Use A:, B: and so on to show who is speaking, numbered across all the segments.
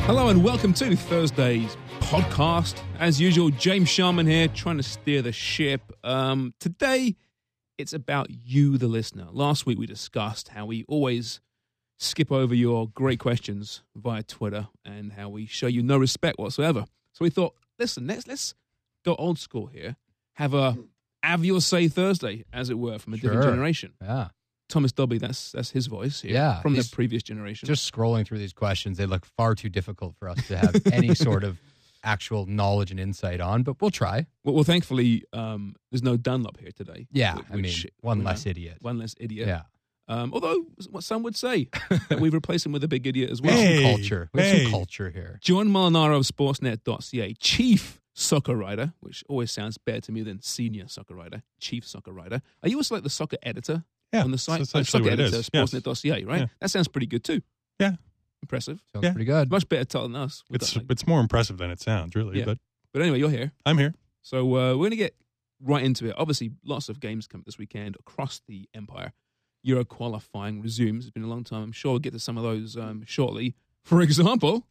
A: Hello and welcome to Thursday's podcast. As usual, James Sharman here, trying to steer the ship. Today, it's about you, the listener. Last week, we discussed how we always skip over your great questions via Twitter and how we show you no respect whatsoever. So we thought, listen, let's go old school here. Have your say Thursday, as it were, from a different generation.
B: Yeah.
A: Thomas Dobby, that's his voice here, from the previous generation.
B: Just scrolling through these questions, they look far too difficult for us to have any sort of actual knowledge and insight on, but we'll try.
A: Well, thankfully, there's no Dunlop here today.
B: Yeah, one less idiot.
A: One less idiot.
B: Yeah.
A: Although, what some would say, that we've replaced him with a big idiot as well.
B: Some culture. We have some culture here.
A: John Molinaro of Sportsnet.ca, chief soccer writer, which always sounds better to me than senior soccer writer, chief soccer writer. Are you also like the soccer editor?
C: Yeah,
A: on the site,
C: soccer editor,
A: Sportsnet.ca, right?
C: Yeah.
A: That sounds pretty good too.
C: Yeah,
A: impressive.
B: Sounds pretty good.
A: Much better title than us.
C: It's more impressive than it sounds, really.
A: Yeah. But anyway, you're here.
C: I'm here.
A: So we're going to get right into it. Obviously, lots of games come this weekend across the Empire. Euro qualifying resumes. It's been a long time. I'm sure we'll get to some of those shortly. For example,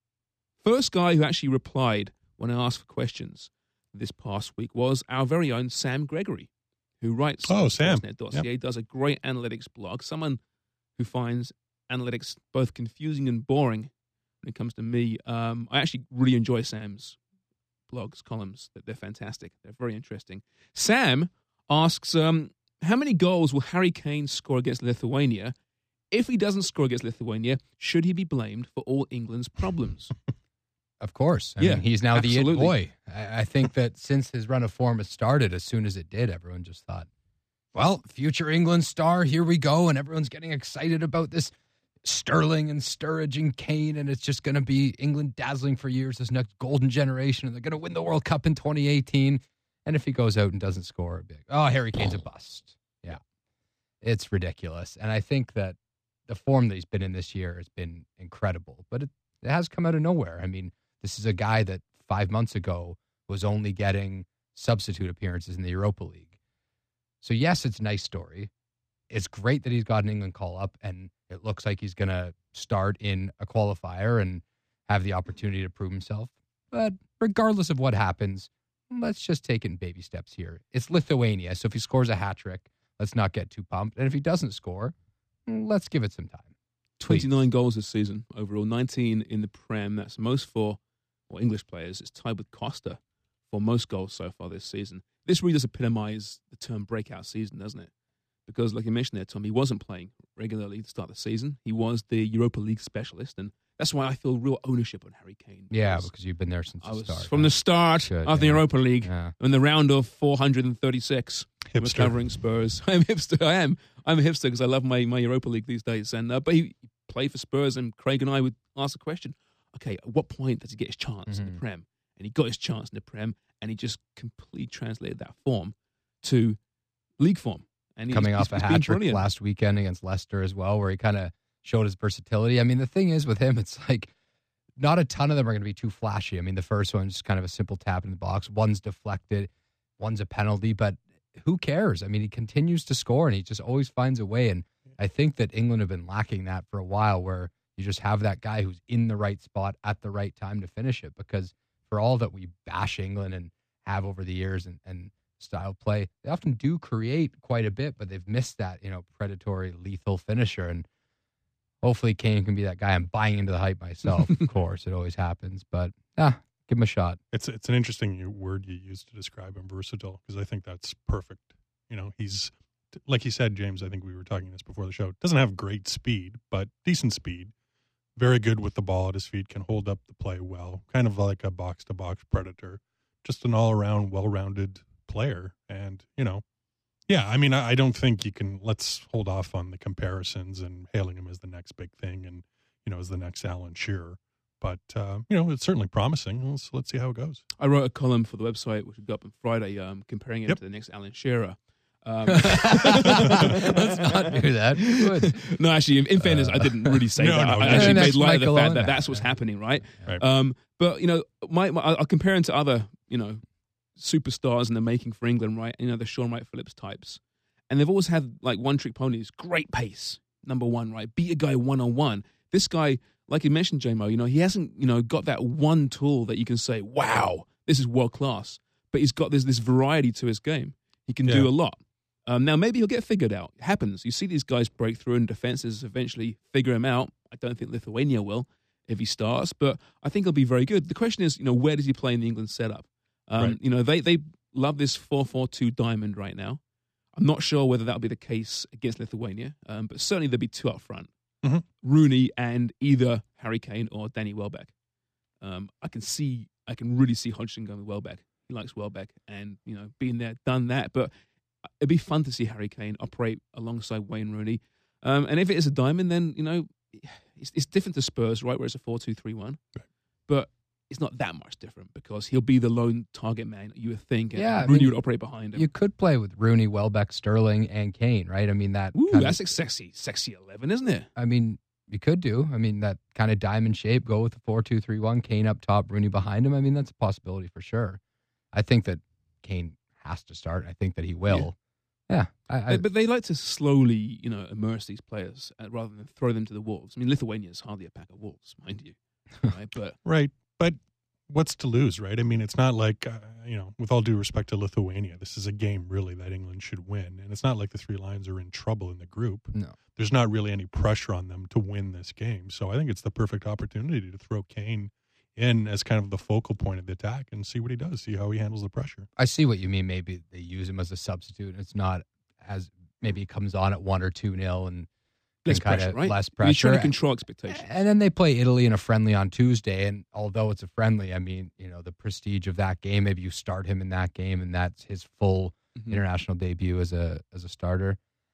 A: first guy who actually replied when I asked for questions this past week was our very own Sam Gregory, who writes on Sportsnet.ca, does a great analytics blog, someone who finds analytics both confusing and boring when it comes to me. I actually really enjoy Sam's blogs, columns. They're fantastic. They're very interesting. Sam asks, how many goals will Harry Kane score against Lithuania? If he doesn't score against Lithuania, should he be blamed for all England's problems?
B: Of course. I mean, he's now
A: absolutely.
B: the it boy. I think that since his run of form has started, as soon as it did, everyone just thought, well, future England star, here we go. And everyone's getting excited about this Sterling and Sturridge and Kane. And it's just going to be England dazzling for years, this next golden generation. And they're going to win the World Cup in 2018. And if he goes out and doesn't score, it'd be like, oh, Harry Kane's a bust. Yeah. It's ridiculous. And I think that the form that he's been in this year has been incredible. But it has come out of nowhere. I mean, this is a guy that 5 months ago was only getting substitute appearances in the Europa League. So, yes, it's a nice story. It's great that he's got an England call-up, and it looks like he's going to start in a qualifier and have the opportunity to prove himself. But regardless of what happens, let's just take it in baby steps here. It's Lithuania, so if he scores a hat-trick, let's not get too pumped. And if he doesn't score, let's give it some time.
A: 29 goals this season overall, 19 in the Prem. That's most for English players. It's tied with Costa for most goals so far this season. This really does epitomize the term breakout season, doesn't it? Because, like you mentioned there, Tom, he wasn't playing regularly at the start of the season. He was the Europa League specialist, and that's why I feel real ownership on Harry Kane.
B: Yeah, because you've been there since the start.
A: From the start of the Europa League, in the round of 436.
C: Hipster.
A: Covering Spurs. I'm a hipster. I'm a hipster because I love my Europa League these days. And but he played for Spurs, and Craig and I would ask the question, okay, at what point does he get his chance in the Prem? And he got his chance in the Prem, and he just completely translated that form to league form. And
B: coming off a hat-trick last weekend against Leicester as well, where he kind of showed his versatility. I mean, the thing is with him, it's like not a ton of them are going to be too flashy. I mean, the first one's just kind of a simple tap in the box. One's deflected. One's a penalty, but who cares? I mean, he continues to score, and he just always finds a way. And I think that England have been lacking that for a while, where you just have that guy who's in the right spot at the right time to finish it. Because for all that we bash England and have over the years and style play, they often do create quite a bit, but they've missed that, predatory, lethal finisher. And hopefully Kane can be that guy. I'm buying into the hype myself, of course. It always happens, but give him a shot.
C: It's an interesting word you use to describe him, versatile, because I think that's perfect. He's, like you said, James, I think we were talking this before the show, doesn't have great speed, but decent speed. Very good with the ball at his feet, can hold up the play well, kind of like a box-to-box predator. Just an all-around, well-rounded player. And, I don't think you can, let's hold off on the comparisons and hailing him as the next big thing and, as the next Alan Shearer. But, it's certainly promising. Let's see how it goes.
A: I wrote a column for the website, which will go up on Friday, comparing him to the next Alan Shearer.
B: Let's not do that. Good.
A: No, actually, in fairness, I didn't really say that. I actually made light of the fact that that's what's happening, right? But, I'll compare him to other, superstars in the making for England, right? The Sean Wright Phillips types. And they've always had, like, one-trick ponies. Great pace, number one, right? Beat a guy one-on-one. This guy, like you mentioned, JMO, he hasn't, got that one tool that you can say, wow, this is world class. But he's got this variety to his game. He can do a lot. Now, maybe he'll get figured out. It happens. You see these guys break through and defenses eventually figure him out. I don't think Lithuania will if he starts, but I think he'll be very good. The question is, where does he play in the England setup?
C: Right.
A: They love this 4-4-2 diamond right now. I'm not sure whether that'll be the case against Lithuania, but certainly there'll be two up front.
C: Mm-hmm.
A: Rooney and either Harry Kane or Danny Welbeck. I can really see Hodgson going with Welbeck. He likes Welbeck and, being there, done that. But it'd be fun to see Harry Kane operate alongside Wayne Rooney. And if it is a diamond, then, it's different to Spurs, right, where it's a 4-2-3-1.
C: Right.
A: But it's not that much different because he'll be the lone target man, you would think. And
B: Yeah,
A: Rooney would operate behind him.
B: You could play with Rooney, Welbeck, Sterling, and Kane, right? I mean, that.
A: That's a sexy 11, isn't it?
B: I mean, you could do. I mean, that kind of diamond shape, go with the 4-2-3-1, Kane up top, Rooney behind him. I mean, that's a possibility for sure. I think that Kane has to start. I think that he will. Yeah.
A: But they like to slowly, immerse these players rather than throw them to the wolves. I mean, Lithuania is hardly a pack of wolves, mind you. Right? But
C: Right. But what's to lose, right? I mean, it's not like, with all due respect to Lithuania, this is a game really that England should win. And it's not like the Three Lions are in trouble in the group.
B: No.
C: There's not really any pressure on them to win this game. So I think it's the perfect opportunity to throw Kane in as kind of the focal point of the attack and see what he does, see how he handles the pressure.
B: I see what you mean. Maybe they use him as a substitute. It's not as maybe he comes on at 1 or 2-0 and
A: less
B: kind
A: pressure,
B: of
A: right?
B: less
A: You're
B: pressure.
A: trying to control expectations.
B: And then they play Italy in a friendly on Tuesday. And although it's a friendly, I mean, the prestige of that game, maybe you start him in that game and that's his full international debut as a starter.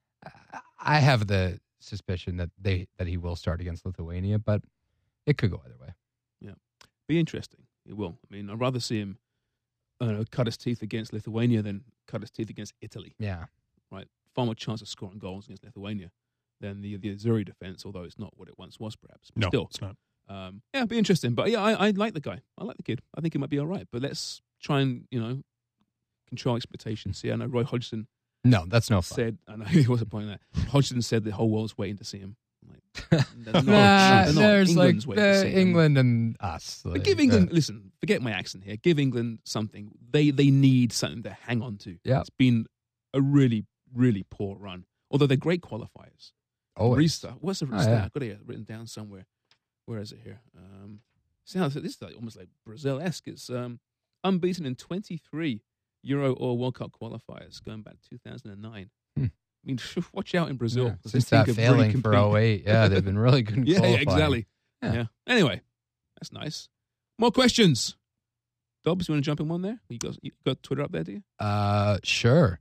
B: I have the suspicion that he will start against Lithuania, but it could go either way.
A: Yeah. Be interesting. It will. I mean, I'd rather see him cut his teeth against Lithuania than cut his teeth against Italy.
B: Yeah.
A: Right? Far more chance of scoring goals against Lithuania than the Azzurri defense, although it's not what it once was, perhaps. But
C: No,
A: still,
C: it's not.
A: it'd be interesting. But yeah, I like the guy. I like the kid. I think he might be all right. But let's try and, control expectations. See, I know Roy Hodgson
B: No, that's no fun.
A: said, I know he wasn't pointing that. Hodgson said the whole world's waiting to see him. Like, they're
B: Nah,
A: not.
B: there's
A: England's
B: like
A: waiting to see him.
B: England and us.
A: But
B: like,
A: give England, listen, forget my accent here. Give England something. They need something to hang on to.
B: Yeah.
A: It's been a really, really poor run. Although they're great qualifiers.
B: always.
A: Restart. What's the stat?
B: yeah.
A: I've got it written down somewhere. Where is it here? This is like, almost like Brazil-esque. It's unbeaten in 23 Euro or World Cup qualifiers going back to 2009. I mean, watch out in Brazil.
B: Yeah,
A: 'cause
B: since
A: this team
B: that
A: could really
B: failing for
A: compete.
B: 08, yeah, they've been really good in
A: Yeah,
B: qualifying.
A: exactly.
B: Yeah.
A: Yeah. Anyway, that's nice. More questions. Dobbs, you want to jump in one there? You got Twitter up there, do you?
B: Sure.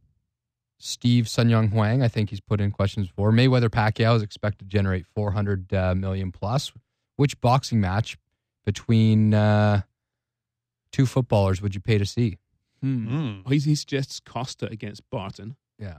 B: Steve Sun Young Huang, I think he's put in questions before. Mayweather Pacquiao is expected to generate 400 million plus. Which boxing match between two footballers would you pay to see?
A: Oh, he suggests Costa against Barton.
B: Yeah.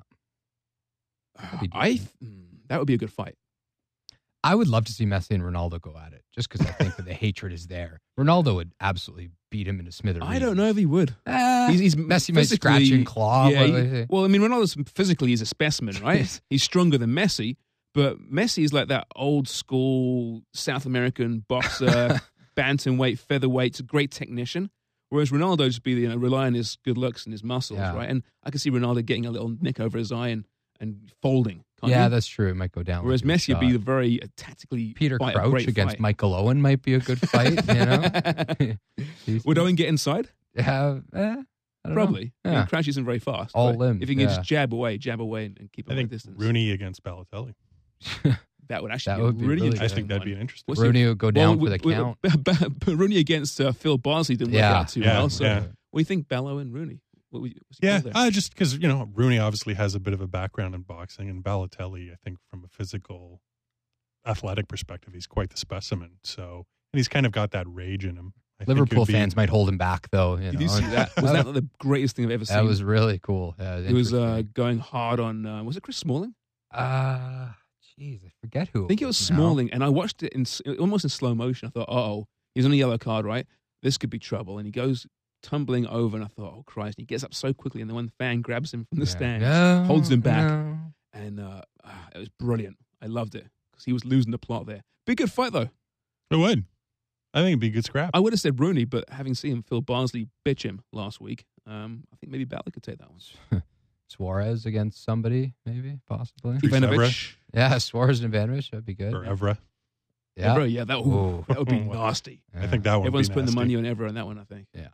A: That would be a good fight.
B: I would love to see Messi and Ronaldo go at it, just because I think that the hatred is there. Ronaldo would absolutely beat him into smithereens.
A: I don't know if he would.
B: He's Messi might scratch
A: physically-
B: and claw.
A: Yeah, well, I mean, Ronaldo's physically is a specimen, right? He's stronger than Messi, but Messi is like that old school South American boxer, bantamweight, featherweight, great technician. Whereas Ronaldo just be rely on his good looks and his muscles,
B: Yeah.
A: right? And I can see Ronaldo getting a little nick over his eye and folding. Can't
B: Yeah,
A: you?
B: that's true. It might go down.
A: Whereas
B: like a
A: Messi would be
B: shot.
A: very tactically
B: Peter
A: fight a
B: Crouch
A: great
B: against
A: fight.
B: Michael Owen might be a good fight.
A: Would Owen get inside?
B: Yeah, I don't know.
A: Probably.
B: Yeah.
A: Crouch isn't very fast.
B: All
A: but
B: limbs,
A: If he can
B: yeah.
A: just jab away and keep him
C: I
A: at
C: think
A: distance.
C: Rooney against Balotelli.
A: That would actually
B: That
A: be
B: would
A: a
B: be
A: really
B: really
A: interesting
C: I think that'd be
A: one.
C: an interesting.
A: What's
B: Rooney would go down for the
A: Well,
B: count.
A: Rooney against Phil Barsley didn't work
B: Yeah.
A: out too
C: Yeah,
A: well. So
C: yeah.
A: what do you think, Bello and Rooney? What's your
C: Yeah,
A: call there?
C: just because Rooney obviously has a bit of a background in boxing, and Balotelli, I think, from a physical, athletic perspective, he's quite the specimen. So, and he's kind of got that rage in him. I think
B: Liverpool
C: it'd be-
B: fans might hold him back, though.
A: Did you see that? Was that the greatest thing I've ever seen?
B: That was really cool. Yeah,
A: It was
B: interesting.
A: going hard on, was it Chris Smalling?
B: Jeez, I forget who.
A: I think it was
B: now.
A: Smalling, and I watched it almost in slow motion. I thought, uh-oh, he's on a yellow card, right? This could be trouble. And he goes tumbling over, and I thought, oh, Christ. And he gets up so quickly, and then one fan grabs him from the stand,
B: No,
A: holds him back.
B: no.
A: and it was brilliant. I loved it because he was losing the plot there. Be a good fight, though.
C: It would. I think it'd be a good scrap.
A: I would have said Rooney, but having seen Phil Barnsley bitch him last week, I think maybe Bally could take that one.
B: Suarez against somebody, maybe, possibly.
A: Ivanovic.
B: Yeah, Suarez and Ivanovic, that'd be good.
C: Or Evra.
B: Yeah.
A: Evra, yeah, that would be nasty.
C: I think that one
A: Everyone's
C: would be
A: putting the
C: nasty.
A: money on Evra on that one, I think.
B: Yeah.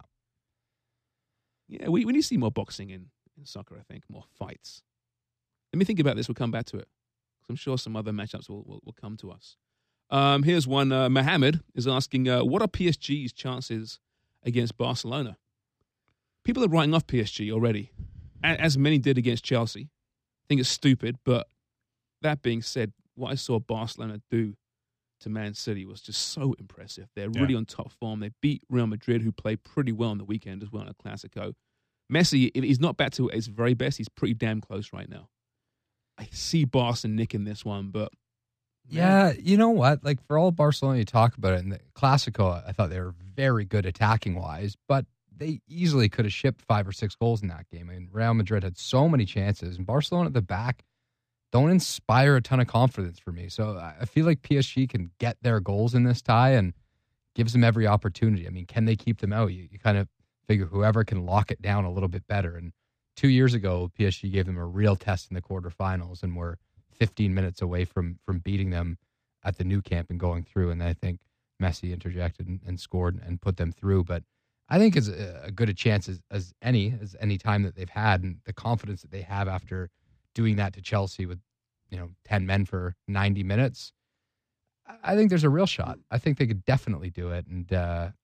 A: Yeah, we need to see more boxing in soccer, I think, more fights. Let me think about this. We'll come back to it. 'Cause I'm sure some other matchups will come to us. Here's one. Mohammed is asking, what are PSG's chances against Barcelona? People are writing off PSG already, as many did against Chelsea. I think it's stupid, but that being said, what I saw Barcelona do to Man City was just so impressive. They're really on top form. They beat Real Madrid, who played pretty well on the weekend as well in a Clasico. Messi, if he's not back to his very best, he's pretty damn close right now. I see Barca nicking this one, but
B: yeah, you know what? Like, for all Barcelona, you talk about it in the Clasico, I thought they were very good attacking wise, but they easily could have shipped 5 or 6 goals in that game. I mean, Real Madrid had so many chances, and Barcelona at the back don't inspire a ton of confidence for me. So I feel like PSG can get their goals in this tie and gives them every opportunity. I mean, can they keep them out? You kind of figure whoever can lock it down a little bit better. And 2 years ago, PSG gave them a real test in the quarterfinals and were 15 minutes away from beating them at the Nou Camp and going through. And I think Messi interjected and scored and put them through. But I think it's a good a chance as any time that they've had, and the confidence that they have after doing that to Chelsea with 10 men for 90 minutes. I think there's a real shot. I think they could definitely do it. And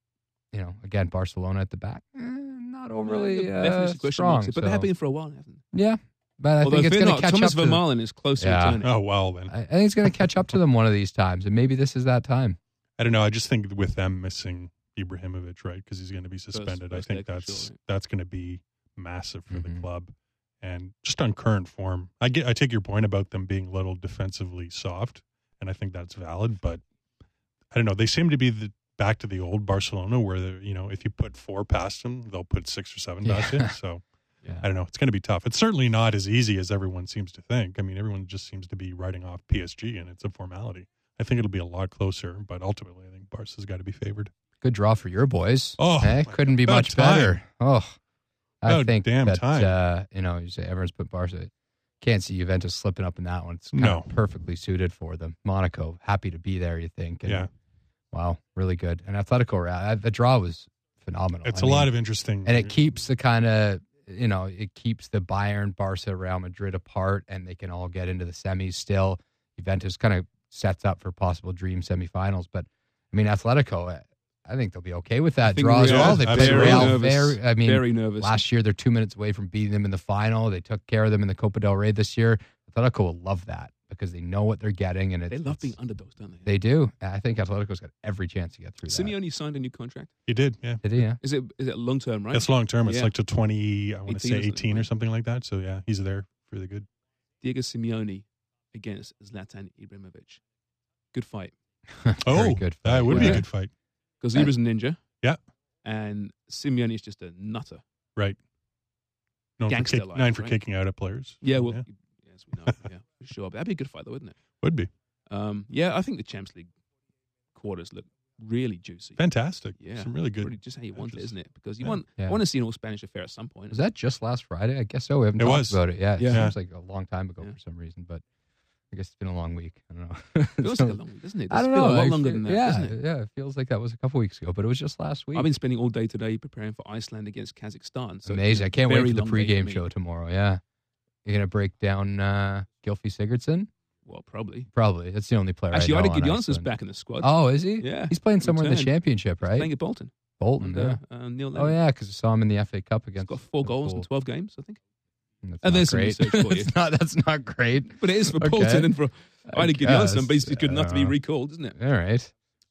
B: again, Barcelona at the back, not overly strong.
A: But they have been for a while, haven't they?
B: Yeah, but I think it's going to catch
A: Thomas
B: up to
A: Vermaelen is close to returning.
C: Oh, well, then.
B: I think it's going to catch up to them one of these times, and maybe this is that time.
C: I don't know. I just think with them missing Ibrahimovic, right, because he's going to be suspended,
A: First
C: I think
A: leg, for sure,
C: that's going to be massive for the
B: Mhm.
C: club. And just on current form, I take your point about them being a little defensively soft, and I think that's valid. But I don't know. They seem to be back to the old Barcelona, where if you put 4 past them, they'll put 6 or 7 past you. So
B: Yeah.
C: I don't know. It's going to be tough. It's certainly not as easy as everyone seems to think. I mean, everyone just seems to be writing off PSG, and it's a formality. I think it'll be a lot closer, but ultimately, I think Barca's got to be favored.
B: Good draw for your boys.
C: Oh,
B: couldn't be
C: about
B: much
C: time.
B: better. Oh, I
C: About
B: think
C: damn
B: that
C: time.
B: you say everyone's put Barca. Can't see Juventus slipping up in that one. It's kind
C: No.
B: of perfectly suited for them. Monaco, happy to be there. You think? And,
C: Yeah.
B: Wow, really good. And Atletico, the draw was phenomenal.
C: It's a lot of interesting.
B: and it keeps the kind of it keeps the Bayern, Barca, Real Madrid apart, and they can all get into the semis still. Juventus kind of sets up for possible dream semifinals, but I mean Atletico, I think they'll be okay with that draw as
C: Real-
B: well. They played
C: absolutely.
B: Real
A: nervous. Very nervous.
B: last year they're 2 minutes away from beating them in the final. They took care of them in the Copa del Rey this year. Atletico will love that because they know what they're getting, and
A: They love being underdogs, don't they?
B: They do. I think Atletico's got every chance to get through that.
A: Simeone signed a new contract.
C: He did, yeah.
B: Did he? Yeah.
A: Is it long term, right?
C: It's long term. It's
A: Yeah.
C: like to 20, I want to
A: 18
C: say
A: or something,
C: 18 or
A: right?
C: something like that. So, yeah, he's there for the good.
A: Diego Simeone against Zlatan Ibrahimovic. Good fight.
B: Very good.
C: That would be a
A: Yeah.
C: good fight.
A: Because Ibra's a ninja.
C: Yeah.
A: And Simeone is just a nutter.
C: Right. Known
A: Gangster
C: for,
A: life,
C: known for
A: right?
C: kicking out at players.
A: Yeah, well, yes, we know. Yeah, for sure. But that'd be a good fight, though, wouldn't it?
C: Would be.
A: Yeah, I think the Champions League quarters look really juicy.
C: Fantastic.
A: Yeah.
C: Some really good.
A: Pretty just how you want it,
C: matches.
A: isn't it? Because you
C: Yeah.
A: want to see an all Spanish affair at some point.
B: Was that just last Friday? I guess so. We haven't
C: It
B: talked
C: was.
B: about it. Yeah, it
A: Yeah.
B: seems like a long time ago
A: Yeah.
B: for some reason, but I guess it's been a long week. I don't know.
A: It feels like a long week, doesn't it?
B: I don't
A: Does feel
B: know.
A: a lot
B: I
A: longer
B: feel-
A: than that,
B: yeah,
A: doesn't it?
B: yeah. It feels like that was a couple weeks ago, but it was just last week.
A: I've been spending all day today preparing for Iceland against Kazakhstan. So
B: Amazing. I can't wait
A: very
B: for the
A: long day for
B: pregame
A: me.
B: show tomorrow. Yeah. You're going to break down Gylfi Sigurdsson?
A: Well, probably.
B: Probably. That's the only player
A: Actually,
B: I know
A: Ida
B: on
A: Gideonson's
B: Iceland.
A: back in the squad.
B: Oh, is he?
A: Yeah.
B: He's playing somewhere in the
A: Returned.
B: championship, right?
A: Playing at Bolton.
B: Bolton, yeah.
A: Neil
B: Oh,
A: Lennon.
B: yeah, because I saw him in the FA Cup
A: He's
B: against
A: got 4 goals in
B: Liverpool.
A: 12 games, I think.
B: That's
A: And
B: not
A: there's some
B: great.
A: research for you.
B: That's not great.
A: But it is for
B: Okay.
A: Bolton and for Ida
B: guess.
A: Gideonsson, but he's good enough to be
B: Yeah.
A: recalled, isn't it?
B: All right.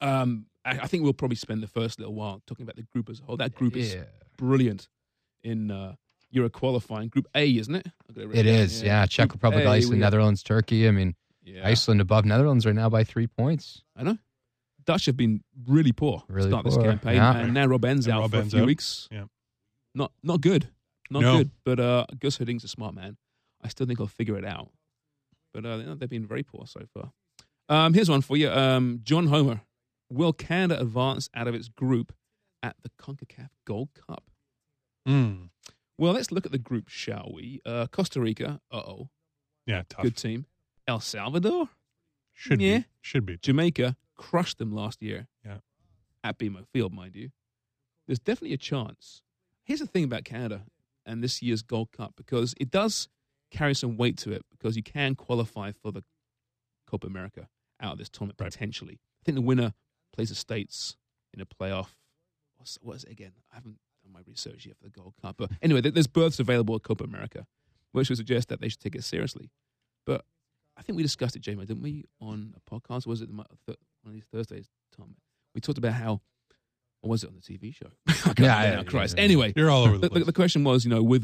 A: I think we'll probably spend the first little while talking about the group as a whole. That group is
B: Yeah.
A: brilliant in Euro qualifying. Group A, isn't it? I've got written
B: It
A: down,
B: is, yeah. Czech
A: Group
B: Republic,
A: A,
B: Iceland,
A: we got-
B: Netherlands, Turkey. I mean,
A: Yeah.
B: Iceland above Netherlands right now by 3 points.
A: I know. Dutch have been really poor to
B: Really
A: start this
B: poor,
A: campaign,
B: yeah.
A: and now Robben's
C: And
A: out for a
C: Robben's
A: few
C: out.
A: weeks.
C: Yeah.
A: Not good. Not
C: No.
A: good. But Gus Hidding's a smart man. I still think he'll figure it out. But they've been very poor so far. Here's one for you. John Homer Will Canada advance out of its group at the CONCACAF Gold Cup?
C: Mm.
A: Well, let's look at the group, shall we? Costa Rica,
C: Yeah, tough.
A: good team. El Salvador,
C: Should
A: Yeah.
C: be. Should be.
A: Jamaica, crushed them last year.
C: Yeah.
A: At BMO Field, mind you. There's definitely a chance. Here's the thing about Canada and this year's Gold Cup, because it does carry some weight to it, because you can qualify for the Copa America out of this tournament,
C: Right.
A: potentially. I think the winner plays the States in a playoff. What is it again? I haven't done my research yet for the Gold Cup. But anyway, there's berths available at Copa America, which would suggest that they should take it seriously. But I think we discussed it, Jamie, didn't we, on a podcast? Or was it one of these Thursdays, Tom? We talked about how, or was it on the TV show? I can't remember now, Christ. Anyway,
C: You're all over the place.
A: the question was,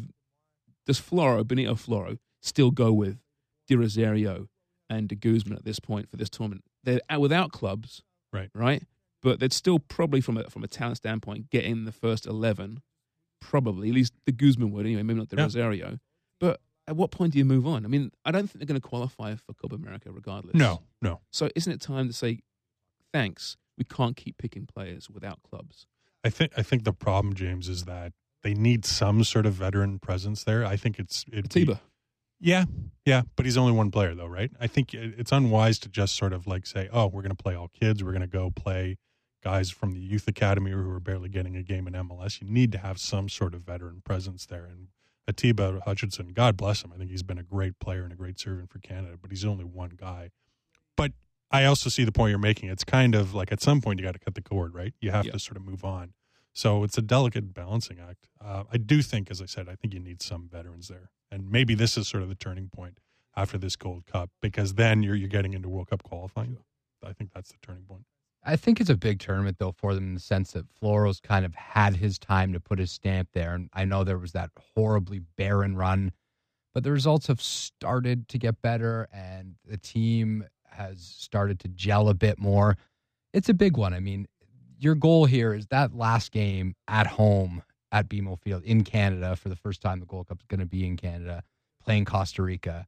A: does Benito Floro, still go with Di Rosario and De Guzman at this point for this tournament? They're without clubs, right? But they'd still probably, from a talent standpoint, get in the first 11. Probably, at least De Guzman would anyway. Maybe not De Rosario. But at what point do you move on? I mean, I don't think they're going to qualify for Copa America regardless.
C: No.
A: So isn't it time to say, thanks, we can't keep picking players without clubs?
C: I think the problem, James, is that they need some sort of veteran presence there. I think
A: Atiba.
C: Yeah, but he's only one player, though, right? I think it's unwise to just sort of like say, oh, we're going to play all kids. We're going to go play guys from the youth academy who are barely getting a game in MLS. You need to have some sort of veteran presence there. And Atiba Hutchinson, God bless him. I think he's been a great player and a great servant for Canada, but he's only one guy. But I also see the point you're making. It's kind of like at some point you got to cut the cord, right? You have to sort of move on. So it's a delicate balancing act. I do think, as I said, I think you need some veterans there. And maybe this is sort of the turning point after this Gold Cup, because then you're getting into World Cup qualifying. I think that's the turning point.
B: I think it's a big tournament, though, for them in the sense that Floro's kind of had his time to put his stamp there. And I know there was that horribly barren run, but the results have started to get better, and the team has started to gel a bit more. It's a big one. I mean, your goal here is that last game at home at BMO Field in Canada for the first time the Gold Cup is going to be in Canada, playing Costa Rica.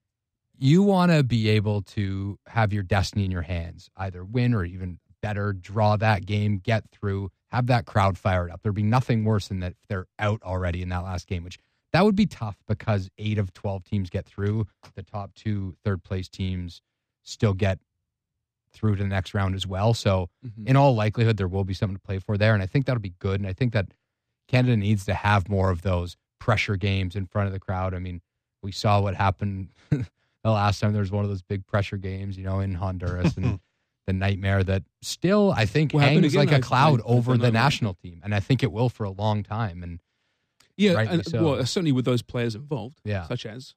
B: You want to be able to have your destiny in your hands, either win or even better, draw that game, get through, have that crowd fired up. There'd be nothing worse than that if they're out already in that last game, which that would be tough because 8 of 12 teams get through. The top 2 third-place teams still get through to the next round as well. So in all likelihood, there will be something to play for there, and I think that'll be good. And I think that Canada needs to have more of those pressure games in front of the crowd. I mean, we saw what happened the last time there was one of those big pressure games, in Honduras, and the nightmare that still, I think, hangs like a cloud over the national team. And I think it will for a long time. And
A: and well, certainly with those players involved, such as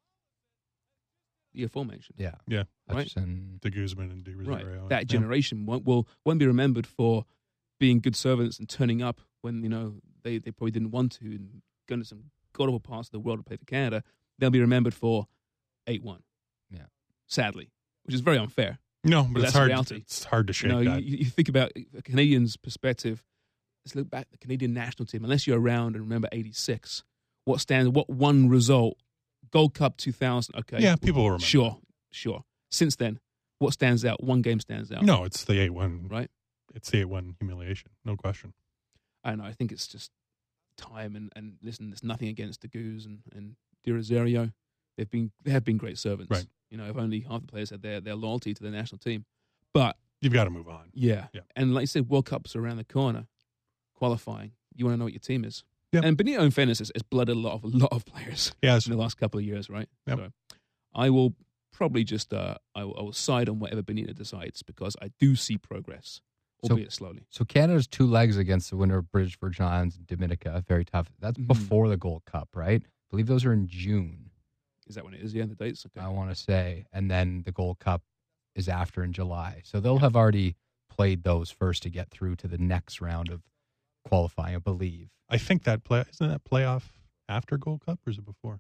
A: the aforementioned.
B: Yeah.
A: Right?
B: Hutchinson,
C: De Guzman and Di Rosario.
A: Right. That generation won't be remembered for being good servants and turning up when, they probably didn't want to and going to some god-awful parts of the world to play for Canada. They'll be remembered for 8-1.
B: Yeah.
A: Sadly, which is very unfair.
C: No, but
A: that's
C: it's hard.
A: reality.
C: It's hard to shake that.
A: You think about a Canadian's perspective. Let's look back at the Canadian national team. Unless you're around and remember '86, what one result? Gold Cup 2000. Okay.
C: Yeah, people will remember.
A: Sure. Since then, what stands out? One game stands out.
C: No, it's the 8-1.
A: Right?
C: It's the 8-1 humiliation. No question.
A: I don't know. I think it's just time. And listen, there's nothing against the Goose and Di Rosario. They have been great servants.
C: Right.
A: If only half the players had their loyalty to the national team. But
C: you've got to move on.
A: Yeah. And like you said, World Cups are around the corner. Qualifying. You want to know what your team is.
C: Yeah.
A: And Benito, in fairness, has blooded a lot of players in the last couple of years, right?
C: Yep.
A: So I will probably just I will side on whatever Benito decides because I do see progress, albeit slowly.
B: So Canada's 2 legs against the winner of British Virgin Islands and Dominica. Very tough. That's before the Gold Cup, right? I believe those are in June.
A: Is that when it is? Yeah, the dates? Okay.
B: I want to say. And then the Gold Cup is after in July. So they'll have already played those first to get through to the next round of qualifying, I believe.
C: I think isn't that playoff after Gold Cup or is it before?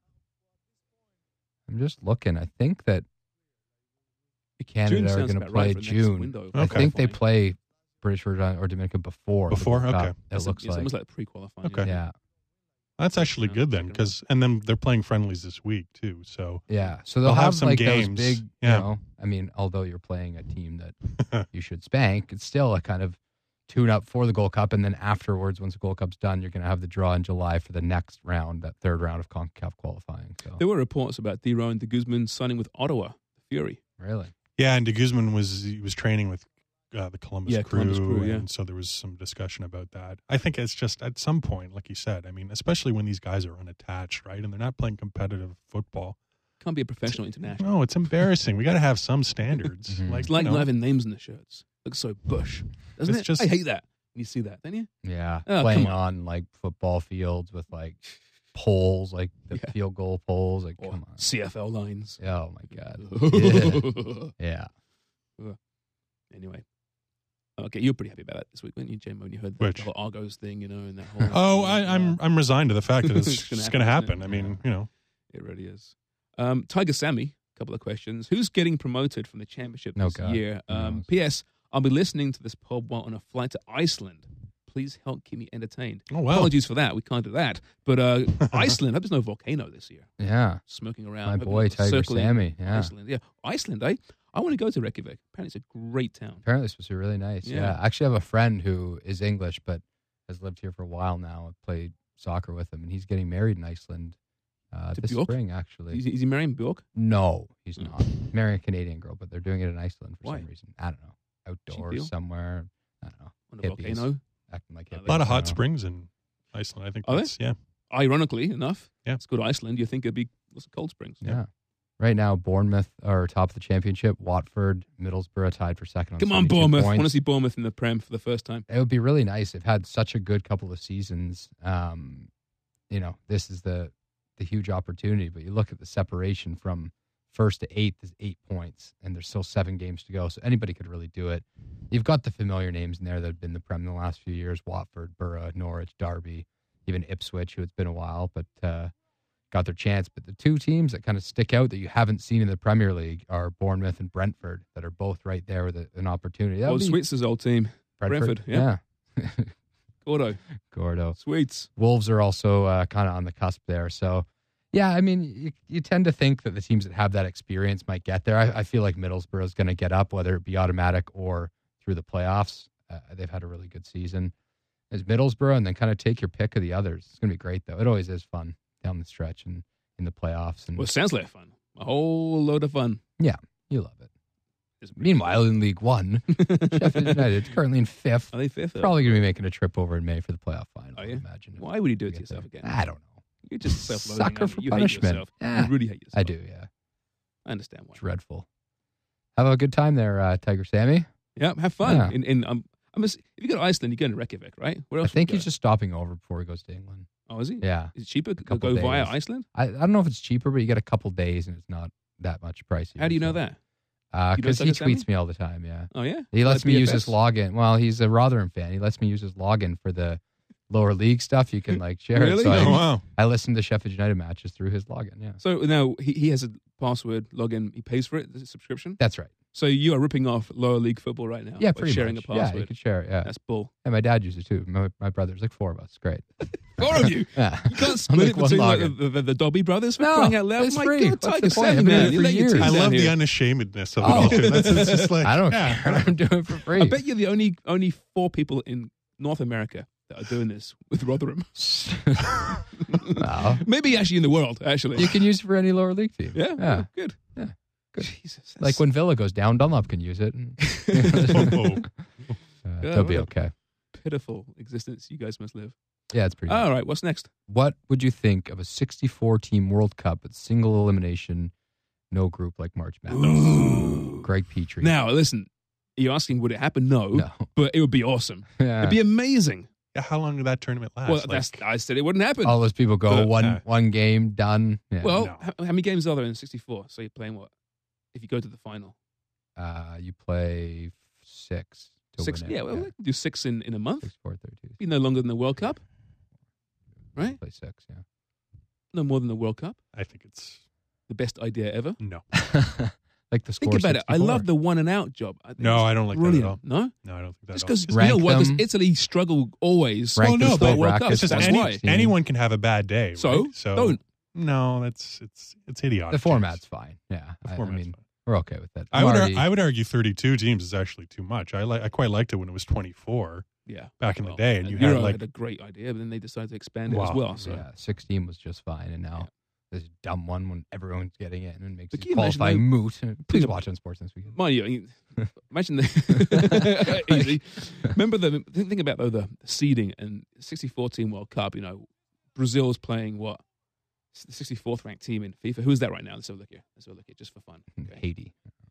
B: I'm just looking. I think that Canada are going to play June.
A: Okay.
B: I think they play British Virgin or Dominica before.
C: Before?
B: The Gold
C: Okay.
B: Cup, it looks
A: it's
B: like.
A: almost like pre-qualifying.
C: Okay.
B: Yeah.
C: That's actually
A: Yeah,
C: good then,
A: second
C: and then they're playing friendlies this week too. So
B: Yeah, so they'll
C: They'll have
B: have
C: some
B: like
C: games.
B: those big,
C: Yeah.
B: you know, I mean, although you're playing a team that you should spank, it's still a kind of tune up for the Gold Cup. And then afterwards, once the Gold Cup's done, you're going to have the draw in July for the next round, that third round of CONCACAF qualifying. So,
A: There were reports about Deron de Guzman signing with Ottawa, the Fury.
B: really?
C: yeah, and De Guzman was training with the Columbus Crew,
A: Columbus Crew, yeah.
C: and so there was some discussion about that. I think it's just at some point, like you said, I mean, especially when these guys are unattached, right, and they're not playing competitive football.
A: Can't be a professional international.
C: No, it's embarrassing. We got to have some standards.
B: Mhm.
A: It's like
C: you
A: not
C: know,
A: having names in the shirts. Looks so bush, doesn't
C: It's
A: it?
C: just-
A: I hate that. You see that, don't you?
B: Yeah,
A: Oh,
B: playing
A: come on.
B: on like football fields with like poles, like the
A: Yeah.
B: field goal poles. Like,
A: Or
B: come on.
A: CFL lines.
B: Oh my god. Yeah.
A: Anyway. Okay, you're pretty happy about it this week, weren't you, Jim, when you heard the
C: Which?
A: whole Argos thing, you know, and that whole...
C: Oh, I'm resigned to the fact that it's
A: It's gonna
C: just going to
A: happen,
C: happen.
A: isn't
C: I
A: it?
C: mean, you know,
A: It really is. Tiger Sammy, a couple of questions. Who's getting promoted from the championship
B: Oh,
A: this
B: God.
A: year?
B: Who knows?
A: P.S. I'll be listening to this pod while on a flight to Iceland. Please help keep me entertained.
C: oh well.
A: Apologies for that. We can't do that. But Iceland, I hope there's no volcano this year.
B: Yeah.
A: Smoking around.
B: My
A: hoping
B: boy,
A: it's
B: Tiger
A: circling
B: Sammy. Yeah.
A: Iceland. Yeah. Iceland, eh? I want to go to Reykjavik. Apparently it's a great town.
B: Apparently, it's supposed to be really nice.
A: Yeah.
B: Yeah. I actually have a friend who is English but has lived here for a while now. I've played soccer with him, and he's getting married in Iceland
A: To
B: this
A: Bjork?
B: spring, actually.
A: Is he marrying Bjork?
B: No, he's
A: Mm.
B: not. Marrying a Canadian girl, but they're doing it in Iceland for
A: Why?
B: some reason. I don't know. Outdoors
A: deal?
B: somewhere. I don't know.
A: On a
B: Hippies.
A: volcano?
B: Acting like
A: A
B: hippies.
C: A lot of
B: I
C: hot
B: don't know.
C: springs in Iceland. I think
A: Are
C: that's, yeah.
A: Ironically enough,
C: Yeah.
A: let's go to Iceland. You think it'd be lots of cold springs.
B: Yeah. Right now, Bournemouth are top of the championship. Watford, Middlesbrough tied for second.
A: Come on,
B: 72
A: Bournemouth. I
B: points.
A: want to see Bournemouth in the Prem for the first time.
B: It would be really nice. They've had such a good couple of seasons. You know, this is the huge opportunity. But you look at the separation from first to eighth is 8 points, and there's still 7 games to go. So anybody could really do it. You've got the familiar names in there that have been the Prem in the last few years: Watford, Borough, Norwich, Derby, even Ipswich, who it's been a while, but got their chance. But the two teams that kind of stick out that you haven't seen in the Premier League are Bournemouth and Brentford, that are both right there with an opportunity. That
A: Oh,
B: would be
A: Sweets' old team. Brentford, yeah. Gordo.
B: Gordo.
A: Sweets.
B: Wolves are also kind of on the cusp there. So, yeah, I mean, you tend to think that the teams that have that experience might get there. I feel like Middlesbrough is going to get up, whether it be automatic or through the playoffs. They've had a really good season. It's Middlesbrough, and then kind of take your pick of the others. It's going to be great, though. It always is fun down the stretch and in the playoffs. And
A: Well, it sounds like fun. A whole load of fun.
B: you love it.
A: It's pretty-
B: Meanwhile, in League One, Sheffield United currently in 5th.
A: Are they fifth?
B: Probably going to be making a trip over in May for the playoff final,
A: Are
B: I
A: you?
B: imagine.
A: Why would you do it to
B: Get
A: yourself
B: there.
A: again?
B: I don't know.
A: You're just self-loathing.
B: Sucker
A: aren't
B: for
A: you? You
B: punishment.
A: hate yourself.
B: Yeah.
A: You really hate yourself.
B: I do, yeah.
A: I understand why.
B: Dreadful. Have a good time there, Tiger Sammy.
A: Yeah, have fun.
B: Yeah.
A: If you go to Iceland, you go to Reykjavik, right? Where
B: I
A: else?
B: think
A: would you
B: he's just stopping over before he goes to England.
A: go? Oh, is he?
B: Yeah.
A: Is it cheaper to
B: Couple
A: go via
B: days.
A: Iceland?
B: I don't know if it's cheaper, but you get a couple days and it's not that much pricey.
A: How do you know that? You know
B: Because he
A: Tiger Sammy?
B: tweets me all the time, yeah.
A: Oh, yeah?
B: He lets
A: Like
B: me use his
A: BFFs?
B: login. Well, he's a Rotherham fan. He lets me use his login for the lower league stuff. You can like share
A: Really?
B: it. So
C: Oh, wow.
B: I listen to Sheffield United matches through his login, yeah.
A: So now he has a password login. He pays for it. Is it a subscription?
B: That's right.
A: So you are ripping off lower league football right now.
B: Yeah,
A: by
B: pretty
A: sharing
B: much.
A: a
B: Yeah,
A: password.
B: you could share it, yeah.
A: That's bull.
B: And my dad uses it too. My brother's like 4 of us. Great.
A: 4 of you.
B: Yeah.
A: You can't split it
B: one
A: between like,
B: login.
A: the Dobby brothers for
B: No,
A: crying out loud.
B: it's
A: My
B: free.
A: God,
B: What's
A: Tiger
B: the point?
A: Sammy,
B: I've been
A: man.
B: doing it
A: You
B: for
A: let your
B: years.
A: team
C: I
A: down
C: love the
A: here.
C: unashamedness of it
B: Oh.
C: all. Too. That's it's just like,
B: I don't
C: yeah.
B: care. I'm doing it for free.
A: I bet you're the only 4 people in North America that are doing this with Rotherham.
B: Well,
A: Maybe actually in the world, actually.
B: you can use it for any lower league team.
A: Yeah,
B: Yeah.
A: good.
B: Yeah, good.
A: Jesus.
B: Like when Villa goes down, Dunlop can use it. And,
C: Oh,
B: they'll be
A: well.
B: okay.
A: Pitiful existence you guys must live.
B: Yeah, it's pretty good.
A: All right, what's next?
B: What would you think of a 64-team World Cup with single elimination, no group like March Madness?
A: Ooh.
B: Greg Petrie.
A: Now, listen, you're asking would it happen?
B: No.
A: But it would be awesome.
B: Yeah.
A: It'd be amazing.
C: yeah, how long did that tournament last?
A: Well,
C: Like,
A: I said it wouldn't happen.
B: All those people go
C: The-
B: one game, done. Yeah.
A: well,
C: no.
A: how many games are there in 64? So you're playing what? If you go to the final?
B: You play 6 to
A: 6?
B: win it.
A: Yeah, well, we can do 6 in a month.
B: 6, 4, 32.
A: Be no longer than the World Cup. Right?
B: Play 6, yeah.
A: No more than the World Cup.
C: I think it's
A: The best idea ever.
C: no.
B: Like the score.
A: Think about it. I
B: 64.
A: love the one and out job. I think
C: No,
A: it's
C: I don't like that
A: brilliant.
C: at all.
A: No,
C: No, I don't think that.
A: just
C: at all.
A: because you
B: Rank
A: know what? Because
B: them.
A: Italy struggle always.
B: Rank
C: Well, no,
B: them
C: but
B: slow
A: World Cup,
B: brackets.
C: It's just
A: that's why.
C: anyone can have a bad day.
A: So,
C: right? So
A: don't.
C: No, it's idiotic.
B: The format's fine. Yeah,
C: The
B: I
C: format's
B: mean,
C: fine.
B: we're okay with that.
C: I would argue 32 teams is actually too much. I quite liked it when it was 24
A: Yeah,
C: back in the
A: Well,
C: day, and you
A: Euro
C: had like
A: a great idea, but then they decided to expand it as
C: Wow.
A: well. So
B: Yeah, 16 was just fine, and now this dumb one when everyone's getting it and it makes
A: But
B: it
A: can you imagine
B: qualifying moot. Please
A: the-
B: watch on Sports this weekend.
A: mind you, imagine the easy. Remember the think about though the seeding and 64 team World Cup. You know, Brazil's playing what the 64th ranked team in FIFA. Who is that right now? Let's have a look here. just for fun. Okay.
B: Haiti.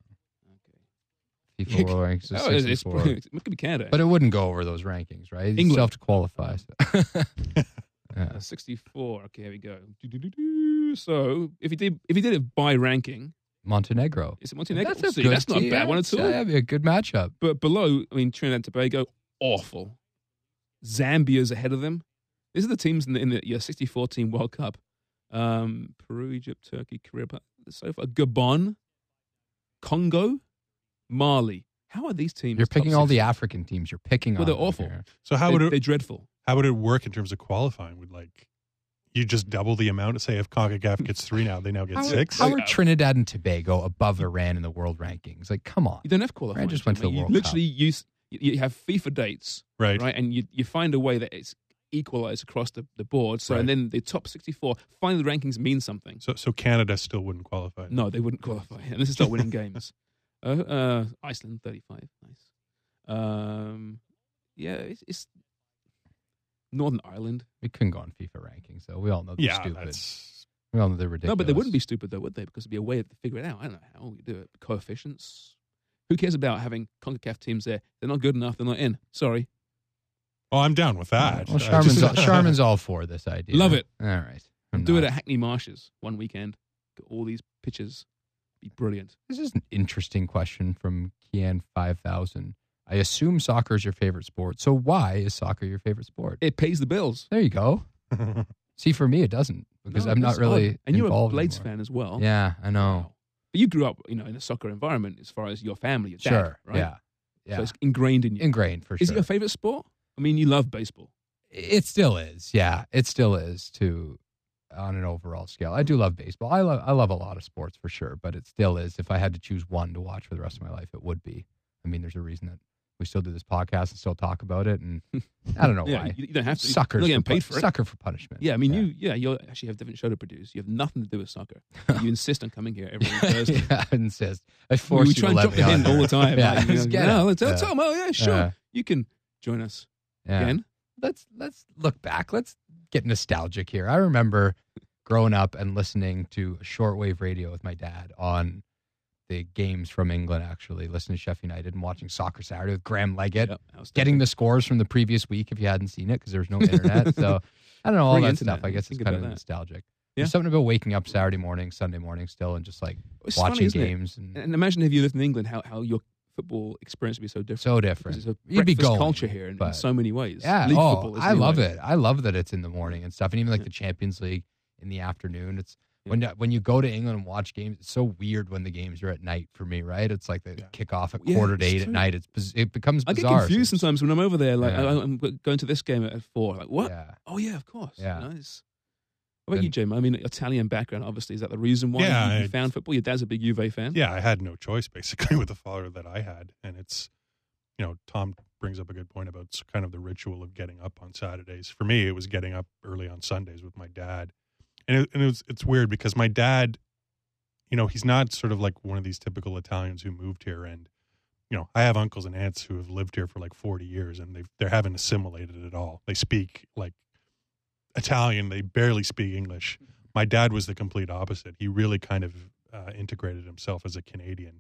A: Okay.
B: FIFA World Ranks is
A: Oh, it's
B: 64.
A: it could be Canada.
B: But it wouldn't go over those rankings, right? You
A: England.
B: still have to qualify. So. Yeah.
A: 64. Okay, here we go. So if he did it by ranking,
B: Montenegro.
A: is it Montenegro?
B: That's a
A: See,
B: good
A: that's not a
B: team.
A: bad one at all.
B: Yeah, that'd be a good matchup.
A: But below, I mean, Trinidad and Tobago, awful. Zambia's ahead of them. These are the teams in the 64 team World Cup. Peru, Egypt, Turkey, Korea, so far. Gabon, Congo, Mali. How are these teams?
B: You're picking
A: top
B: all the
A: 60?
B: African teams. You're picking
A: Well,
B: on
A: they're
B: them
A: awful.
B: here.
C: so how would
A: They're
C: it
A: dreadful.
C: work in terms of qualifying? Would like you just double the amount? Say if CONCACAF gets 3 now, they now get 6.
B: How are Trinidad and Tobago above Iran in the world rankings? Like, come on.
A: You don't have qualifying.
B: I just went to the
A: you
B: World
A: literally use you have FIFA dates,
C: Right.
A: right? And you find a way that it's equalized across the board. So
C: Right.
A: and then the top 64 finally the rankings mean something.
C: So Canada still wouldn't qualify.
A: No, they wouldn't qualify unless they start winning games. Iceland 35, nice. Yeah, it's Northern Ireland.
B: We couldn't go on FIFA rankings, though. We all know they're
C: Yeah,
B: stupid.
C: that's
B: We all know they're ridiculous.
A: No, but they wouldn't be stupid though, would they? Because there'd be a way to figure it out. I don't know how you do it. Coefficients. Who cares about having CONCACAF teams there? They're not good enough. They're not in. Sorry.
C: Oh, I'm down with that.
B: Well,
C: I just-
B: Sharman's all for this idea.
A: Love it.
B: All right. I'm
A: Do it
B: not.
A: at Hackney Marshes one weekend. Get all these pitches. Be brilliant.
B: This is an interesting question from Kian 5000. I assume soccer is your favorite sport. So why is soccer your favorite sport?
A: It pays the bills.
B: There you go. See, for me, it doesn't because
A: No,
B: I'm not
A: that's
B: really
A: odd. And you're a
B: involved
A: Blades
B: anymore.
A: fan as well.
B: Yeah, I know.
A: Wow. But you grew up, in a soccer environment as far as your family, your dad,
B: Sure.
A: right?
B: Yeah. Yeah.
A: So it's ingrained in you.
B: Ingrained for
A: Is
B: sure.
A: it your favorite sport? I mean, you love baseball.
B: It still is. Yeah, it still is too on an overall scale. I do love baseball. I love a lot of sports for sure, but it still is. If I had to choose one to watch for the rest of my life, it would be. I mean, there's a reason that we still do this podcast and still talk about it, and I don't know
A: Yeah,
B: why.
A: you don't have to.
B: Suckers
A: You're
B: for
A: getting paid for it.
B: Sucker for punishment.
A: Yeah, I mean, you actually have a different show to produce. You have nothing to do with soccer. You insist on coming here every Thursday.
B: Yeah, I insist. I force
A: we
B: you
A: try
B: to
A: and
B: let
A: drop
B: me
A: the
B: on
A: hint
B: there.
A: all the time.
B: Yeah,
A: Like,
B: just get
A: no,
B: it.
A: let's tell them, oh, yeah, sure.
B: Yeah.
A: You can join us
B: Yeah.
A: again.
B: Let's look back. Let's get nostalgic here. I remember growing up and listening to shortwave radio with my dad on the games from England, actually, listening to Sheffield United and watching Soccer Saturday with Graham Leggett,
A: Yep, I was
B: getting the scores from the previous week if you hadn't seen it because there was no internet. So I don't know, all
A: Free
B: that
A: internet.
B: stuff. I guess
A: Think
B: it's kind of
A: about that.
B: nostalgic.
A: Yeah.
B: There's something about waking up Saturday morning, Sunday morning still and just like
A: It's
B: watching
A: funny, isn't it?
B: games. And
A: And imagine if you lived in England, how your football experience would be so different.
B: so
A: Because
B: different.
A: it's a
B: You'd be
A: breakfast
B: going,
A: culture here in
B: but-
A: so many ways.
B: Yeah.
A: League
B: Oh,
A: football is
B: I love
A: anyway.
B: it. I love that it's in the morning and stuff. And even like the Champions League in the afternoon. It's when you go to England and watch games, it's so weird when the games are at night for me, right? It's like the kickoff at
A: Yeah,
B: quarter to
A: it's
B: 8 at
A: true.
B: night. It becomes
A: I get
B: bizarre.
A: confused sometimes when I'm over there. Like,
B: Yeah.
A: I'm going to this game at 4. Like, what?
B: Yeah.
A: Oh, yeah, of course.
B: Yeah.
A: You know, what about you, Jim? I mean, Italian background, obviously. Is that the reason why
C: Yeah,
A: you found football? Your dad's a big Juve fan?
C: Yeah, I had no choice basically with the father that I had, and it's, Tom brings up a good point about kind of the ritual of getting up on Saturdays. For me, it was getting up early on Sundays with my dad, and it's weird because my dad, he's not sort of like one of these typical Italians who moved here, and I have uncles and aunts who have lived here for like 40 years, and they haven't assimilated at all. They speak like Italian, they barely speak English. My dad was the complete opposite. He really kind of integrated himself as a Canadian.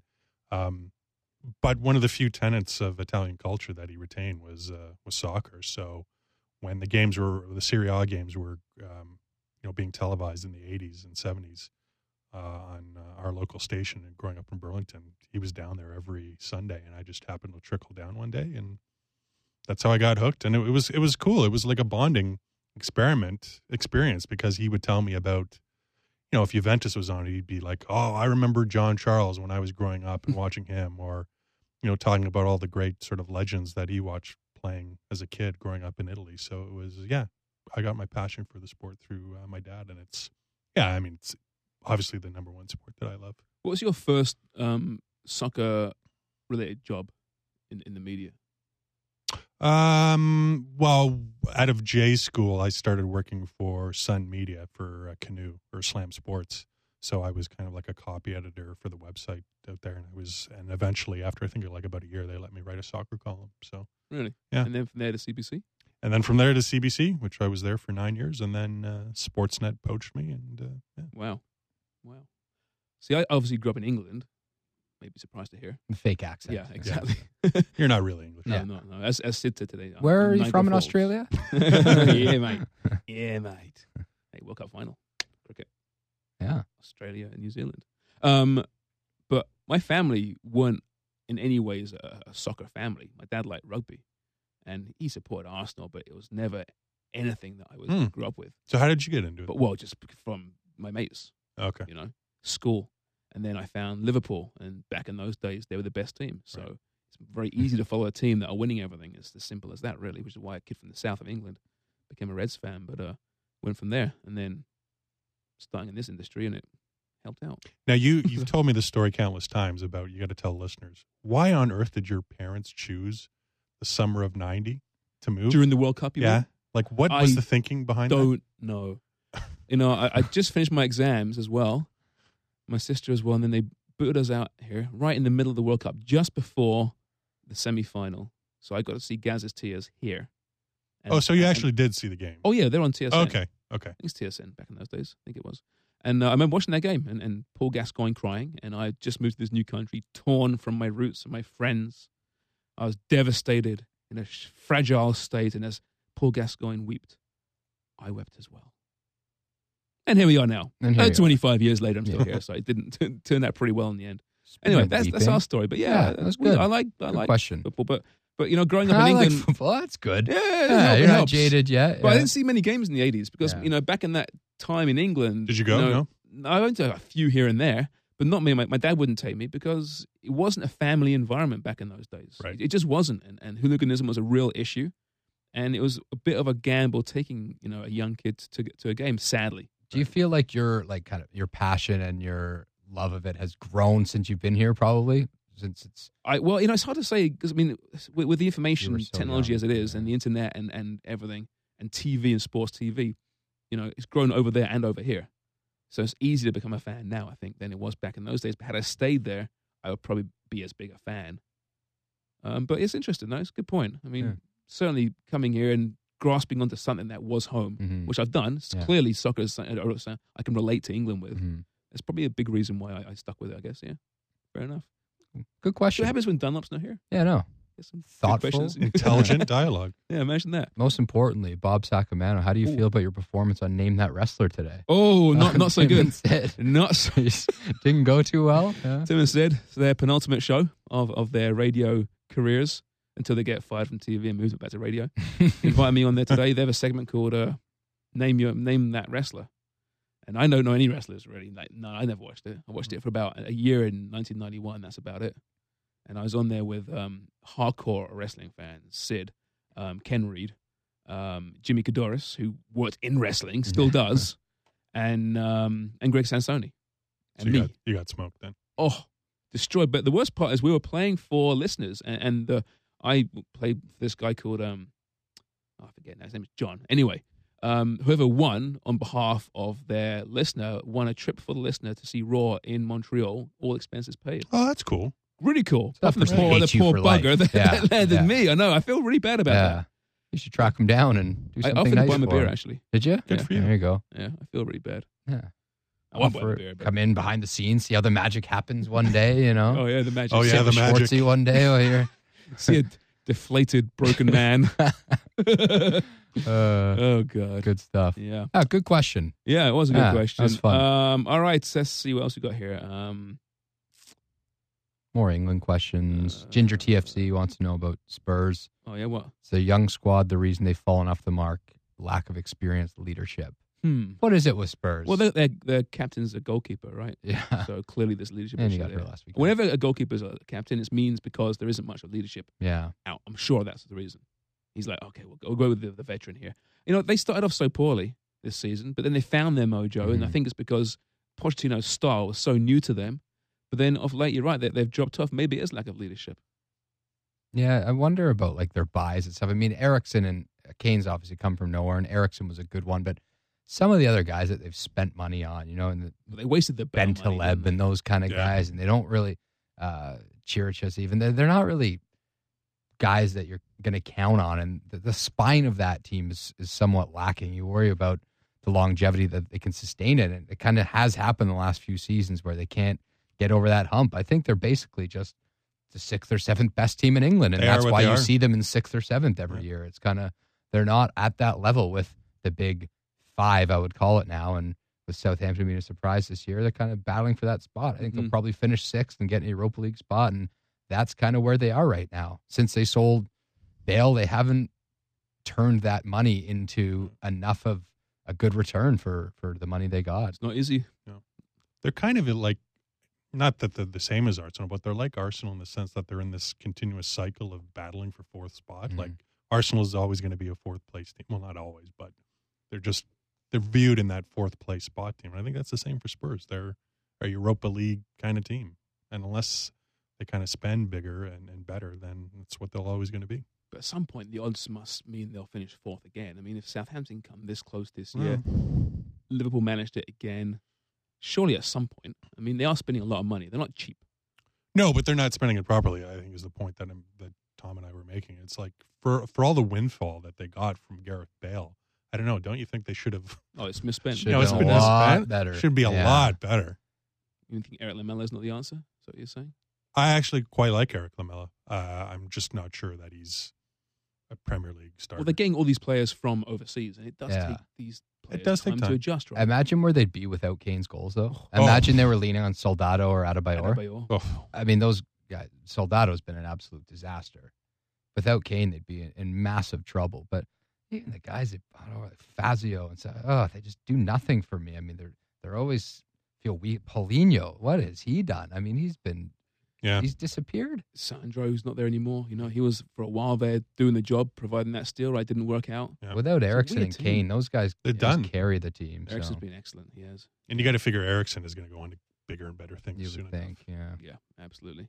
C: But one of the few tenets of Italian culture that he retained was soccer. So when the Serie A games were, being televised in the 80s and 70s on our local station, and growing up in Burlington, he was down there every Sunday, and I just happened to trickle down one day, and that's how I got hooked. And it was cool. It was like a bonding experience because he would tell me about, if Juventus was on, he'd be like, "Oh, I remember John Charles when I was growing up and watching him," or talking about all the great sort of legends that he watched playing as a kid growing up in Italy. So it was, I got my passion for the sport through my dad, and it's obviously the number one sport that I love.
A: What was your first soccer-related job in the media?
C: Well, out of J school, I started working for Sun Media for Canoe or Slam Sports. So I was kind of like a copy editor for the website out there, and eventually, after I think like about a year, they let me write a soccer column. So
A: Really?
C: Yeah.
A: And then from there to CBC?
C: And then from there to CBC, which I was there for 9 years, and then Sportsnet poached me, and
A: Wow. See, I obviously grew up in England. Maybe surprised to hear.
B: The fake accent.
A: Yeah, exactly.
C: you're not really English.
B: Yeah.
A: No. As Sid said today.
B: Where are you
A: Niagara
B: from in
A: Falls.
B: Australia?
A: Yeah, mate. Yeah, mate. Hey, World Cup final. Cricket.
B: Yeah.
A: Australia and New Zealand. But my family weren't in any ways a soccer family. My dad liked rugby, and he supported Arsenal, but it was never anything that I grew up with.
C: So how did you get into it?
A: But just from my mates,
C: Okay.
A: school, and then I found Liverpool, and back in those days they were the best team. So
C: Right.
A: it's very easy to follow a team that are winning everything. It's as simple as that, really. Which is why a kid from the south of England became a Reds fan, but went from there, and then starting in this industry, and it helped out.
C: Now, you've told me this story countless times about, you got to tell listeners, why on earth did your parents choose the summer of 90 to move?
A: During the World Cup, you
C: yeah.
A: mean?
C: Like, what was the thinking behind that?
A: Don't know. I just finished my exams as well. My sister as well, and then they booted us out here right in the middle of the World Cup, just before the semi-final. So I got to see Gaz's tears here. And-
C: So you
A: and-
C: actually did see the game?
A: Oh yeah, they're on TSN.
C: Okay.
A: I think it's TSN back in those days. I think it was. And I remember watching that game and Paul Gascoigne crying. And I just moved to this new country, torn from my roots and my friends. I was devastated, in a fragile state. And as Paul Gascoigne wept, I wept as well. And here we are now.
B: And here you are.
A: 25 years later, I'm still
B: Yeah.
A: here. So it didn't turn out pretty well in the end.
B: Speaking
A: Anyway,
B: of
A: that's
B: weeping,
A: our story. But
B: Yeah,
A: yeah,
B: that's good.
A: I like
B: Good question.
A: football. But growing up in
B: I like
A: England.
B: football. That's good.
A: Yeah,
B: Yeah,
A: it
B: you're not
A: helps.
B: jaded yet.
A: But I
B: Yeah.
A: didn't see many games in the 80s because,
B: Yeah.
A: back in that time in England.
C: Did you go? No?
A: I went to a few here and there, but not me. My dad wouldn't take me because it wasn't a family environment back in those days.
C: Right.
A: It just wasn't. And hooliganism was a real issue. And it was a bit of a gamble taking, a young kid to a game, sadly.
B: Do you feel like your kind of your passion and your love of it has grown since you've been here? Probably since it's
A: It's hard to say because, with the information
B: You were so
A: technology
B: young,
A: as it is
B: yeah.
A: and the internet and everything and TV and sports TV, it's grown over there and over here. So it's easy to become a fan now, I think, than it was back in those days. But had I stayed there, I would probably be as big a fan. But it's interesting, though. It's a good point. Certainly coming here and grasping onto something that was home,
B: Mhm.
A: which I've done. It's
B: Yeah.
A: clearly soccer is something I can relate to England with.
B: Mhm.
A: It's probably a big reason why I stuck with it, I guess. Yeah, fair enough.
B: Good
A: So
B: question.
A: what happens when Dunlop's not here?
B: Yeah, no.
A: Get some good
B: Thoughtful.
A: questions.
C: Intelligent dialogue.
A: Yeah, imagine that.
B: Most importantly, Bob Sacamano, how do you
A: Ooh.
B: feel about your performance on Name That Wrestler today?
A: Oh, not so
B: Tim and
A: good.
B: Sid.
A: Not so.
B: Didn't go too well. Yeah.
A: Tim and Sid, it's their penultimate show of their radio careers until they get fired from TV and move back to radio. Invited me on there today. They have a segment called Name That Wrestler. And I don't know any wrestlers really. No, I never watched it. I watched it for about a year in 1991. That's about it. And I was on there with hardcore wrestling fans, Sid, Ken Reed, Jimmy Kadoris, who worked in wrestling, still does, and Greg Sansoni.
C: So
A: And me.
C: you got smoked then.
A: Oh, destroyed. But the worst part is we were playing for listeners, and I played this guy called I forget now. His name is John. Anyway, whoever won on behalf of their listener won a trip for the listener to see Raw in Montreal, all expenses paid.
C: Oh, that's cool.
A: Really cool.
B: That
A: Apart from the
B: person
A: poor
B: hates you for
A: bugger
B: life.
A: that,
B: Yeah,
A: that landed
B: yeah.
A: me. I know. I feel really bad about
B: Yeah.
A: that.
B: You should track him down and do
A: I
B: something
A: offered to
B: nice
A: buy him a
B: for
A: beer,
B: him.
A: actually.
B: Did you?
C: Good for you.
B: There you go.
A: Yeah, I feel really bad.
B: Yeah.
A: I won't buy him
B: Offer-
A: a beer. But,
B: come in behind the scenes, see how the magic happens one day, you know?
A: oh, yeah, the magic.
C: Oh, yeah,
B: Sit
C: the
B: with
C: magic.
B: Schwartzy one day while you're...
A: See a deflated, broken man. Oh, God.
B: Good stuff.
A: Yeah.
B: Ah, good question.
A: Yeah, it was a good
B: Yeah,
A: question.
B: that was fun.
A: All right, let's see what else we got here.
B: More England questions. Ginger TFC wants to know about Spurs.
A: Oh, yeah, what?
B: It's a young squad, the reason they've fallen off the mark, lack of experience, leadership. What is it with Spurs?
A: Well, their captain's a goalkeeper, right?
B: yeah.
A: So clearly there's leadership
B: And you
A: issue
B: got
A: there.
B: her last week.
A: Whenever a goalkeeper's a captain, it means because there isn't much of leadership
B: Yeah.
A: out. I'm sure that's the reason. He's like, okay, we'll go with the veteran here. You know, they started off so poorly this season, but then they found their mojo, and I think it's because Pochettino's style was so new to them. But then of late, you're right, they've dropped off. Maybe it is lack of leadership.
B: Yeah, I wonder about like their buys and stuff. I mean, Eriksson and Kane's obviously come from nowhere, and Eriksson was a good one, but some of the other guys that they've spent money on, you know, and
A: They wasted the Bale money,
B: Bentaleb
A: didn't they?
B: and those kind of guys, and they don't really Chirichus even they're not really guys that you're going to count on, and the spine of that team is somewhat lacking. You worry about the longevity that they can sustain it, and it kind of has happened the last few seasons where they can't get over that hump. I think they're basically just the 6th or 7th best team in England, and that's why you see them in 6th or 7th every year. It's kind of they're not at that level with the big 5, I would call it now, and with Southampton being a surprise this year, they're kind of battling for that spot. I think they'll probably finish 6th and get a Europa League spot, and that's kind of where they are right now. Since they sold Bale, they haven't turned that money into enough of a good return for the money they got.
A: It's not easy.
C: They're kind of like, not that they're the same as Arsenal, but they're like Arsenal in the sense that they're in this continuous cycle of battling for 4th spot.
B: Mhm.
C: Like Arsenal is always going to be a 4th place team. Well, not always, but they're viewed in that 4th place spot team. And I think that's the same for Spurs. They're a Europa League kind of team. And unless they kind of spend bigger and better, then that's what they're always going to be.
A: But at some point, the odds must mean they'll finish 4th again. I mean, if Southampton come this close this year, Liverpool managed it again. Surely at some point, I mean, they are spending a lot of money. They're not cheap.
C: No, but they're not spending it properly, I think is the point that Tom and I were making. It's like for all the windfall that they got from Gareth Bale, I don't know. Don't you think they should have?
A: Oh, it's misspent.
B: Should
C: it's
B: been
C: been
B: a lot
C: misspent.
B: better.
C: Should be a lot better.
A: You think Eric Lamela is not the answer? Is that what you're saying?
C: I actually quite like Eric Lamela. I'm just not sure that he's a Premier League starter.
A: Well, they're getting all these players from overseas, and it does take these players
C: take
A: time
C: time
A: to adjust, right?
B: Imagine where they'd be without Kane's goals, though. Imagine they were leaning on Soldado or Adebayor.
A: Adebayor.
B: I mean, those guys, Soldado's been an absolute disaster. Without Kane, they'd be in massive trouble. But even the guys that like Fazio and stuff, they just do nothing for me. I mean, they're always feel weak. Paulinho, what has he done? I mean, he's disappeared.
A: Sandro's not there anymore. You know, he was for a while there doing the job, providing that steal. Right, didn't work out.
C: Yeah.
B: Without
A: It's a
B: Eriksson
A: weird
B: and
A: team.
B: Kane, those guys
C: They're
B: just
C: done.
B: carry the team.
A: Eriksson's
B: So
A: been excellent. He has.
C: And you got to figure Eriksson is going to go on to bigger and better things
B: you
C: soon
B: would think,
C: enough.
B: yeah.
A: Yeah, absolutely.